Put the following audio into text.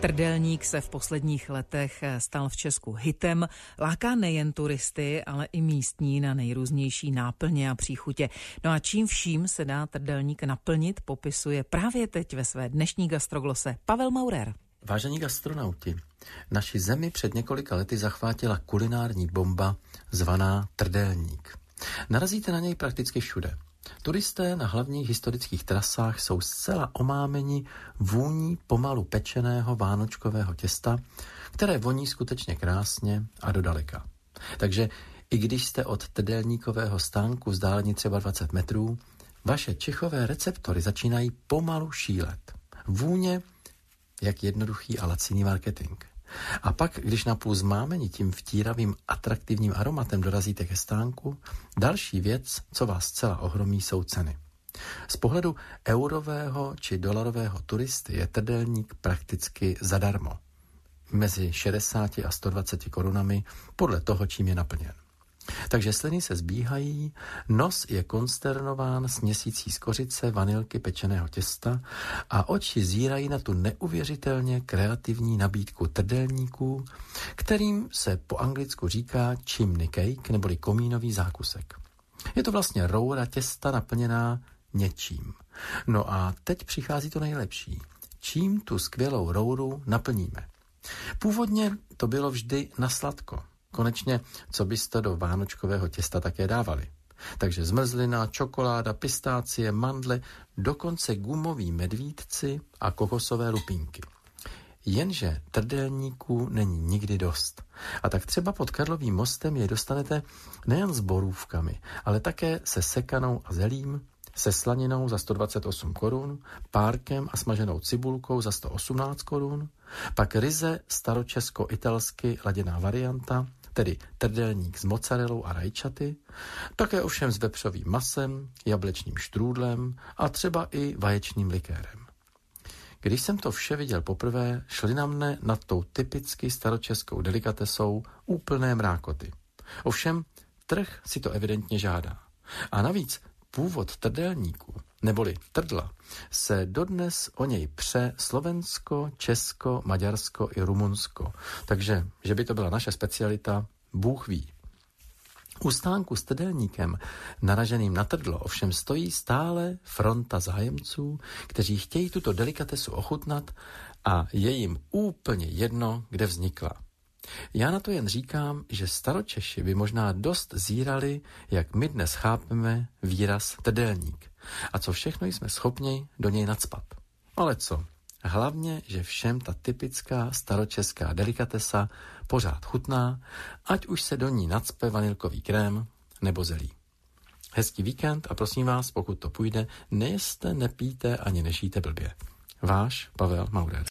Trdelník se v posledních letech stal v Česku hitem, láká nejen turisty, ale i místní na nejrůznější náplně a příchutě. No a čím vším se dá trdelník naplnit, popisuje právě teď ve své dnešní gastroglose Pavel Maurer. Vážení gastronauti, naši zemi před několika lety zachvátila kulinární bomba zvaná trdelník. Narazíte na něj prakticky všude. Turisté na hlavních historických trasách jsou zcela omámeni vůní pomalu pečeného vánočkového těsta, které voní skutečně krásně a dodaleka. Takže i když jste od trdelníkového stánku vzdáleni třeba 20 metrů, vaše čichové receptory začínají pomalu šílet. Vůně jak jednoduchý a laciný marketing. A pak, když napůl zmámeni tím vtíravým atraktivním aromatem dorazíte ke stánku, další věc, co vás zcela ohromí, jsou ceny. Z pohledu eurového či dolarového turisty je trdelník prakticky zadarmo. Mezi 60 a 120 korunami podle toho, čím je naplněn. Takže sliny se zbíhají, nos je konsternován směsící z kořice, vanilky, pečeného těsta a oči zírají na tu neuvěřitelně kreativní nabídku trdelníků, kterým se po anglicku říká chimney cake neboli komínový zákusek. Je to vlastně roura těsta naplněná něčím. No a teď přichází to nejlepší. Čím tu skvělou rouru naplníme? Původně to bylo vždy na sladko. Konečně, co byste do vánočkového těsta také dávali. Takže zmrzlina, čokoláda, pistácie, mandle, dokonce gumoví medvídci a kokosové lupínky. Jenže trdelníků není nikdy dost. A tak třeba pod Karlovým mostem je dostanete nejen s borůvkami, ale také se sekanou a zelím, se slaninou za 128 korun, párkem a smaženou cibulkou za 118 korun, pak ryze staročesko-italsky laděná varianta, tedy trdelník s mozzarellou a rajčaty, také ovšem s vepřovým masem, jablečným štrůdlem a třeba i vaječným likérem. Když jsem to vše viděl poprvé, šly na mne nad tou typicky staročeskou delikatesou úplné mrákoty. Ovšem, trh si to evidentně žádá. A navíc původ trdelníku, neboli trdla, se dodnes o něj pře Slovensko, Česko, Maďarsko i Rumunsko. Takže, že by to byla naše specialita, Bůh ví. U stánku s trdelníkem naraženým na trdlo ovšem stojí stále fronta zájemců, kteří chtějí tuto delikatesu ochutnat a je jim úplně jedno, kde vznikla. Já na to jen říkám, že staročeši by možná dost zírali, jak my dnes chápeme výraz trdelník a co všechno jsme schopni do něj nacpat. Ale co? Hlavně, že všem ta typická staročeská delikatesa pořád chutná, ať už se do ní nacpe vanilkový krém nebo zelí. Hezký víkend a prosím vás, pokud to půjde, nejeste, nepijte ani nešijte blbě. Váš Pavel Maurer.